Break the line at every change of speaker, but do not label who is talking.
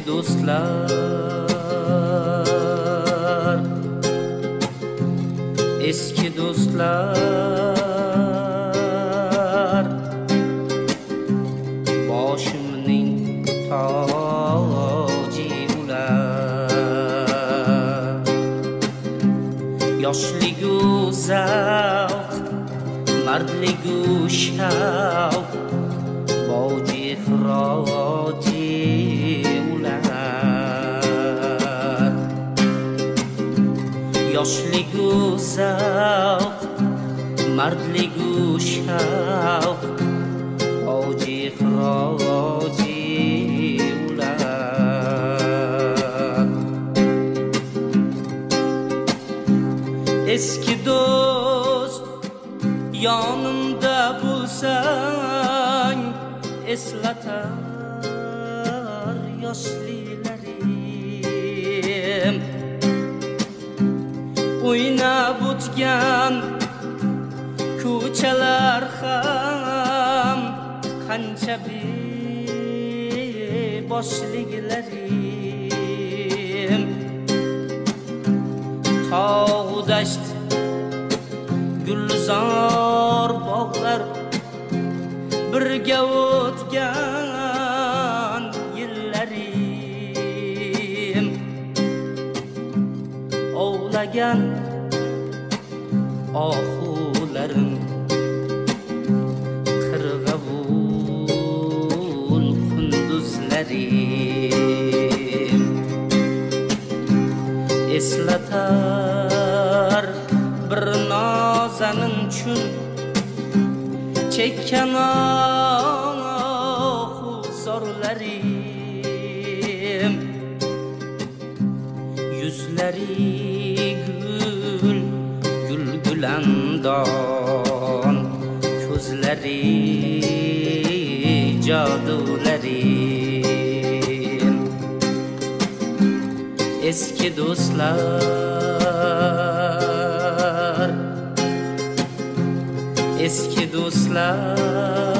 do'stlar, eski do'stlar, boshimning toji ular. Yoshligu zavq, mardligu shavq, boji ixroji ular. Yoshligu zavq, mardligu shavq, boji ixroji ular. Eski do'st yonimda bo'lsang, eslatar yoshlilarim. O'ynab o'tgan ko'chalar ham qancha beboshliklarim. Tog' dasht, gulzor bog'lar, birga o'tgan yillarim. Ovlagan ohularim, qirg'avul qunduzlarim. Eslatar bir nozanin chun chekkan zorlarim. Yuzlari gul, gulgulandon, ko'zlari jodularim. Eski do'stlar, eski do'stlar,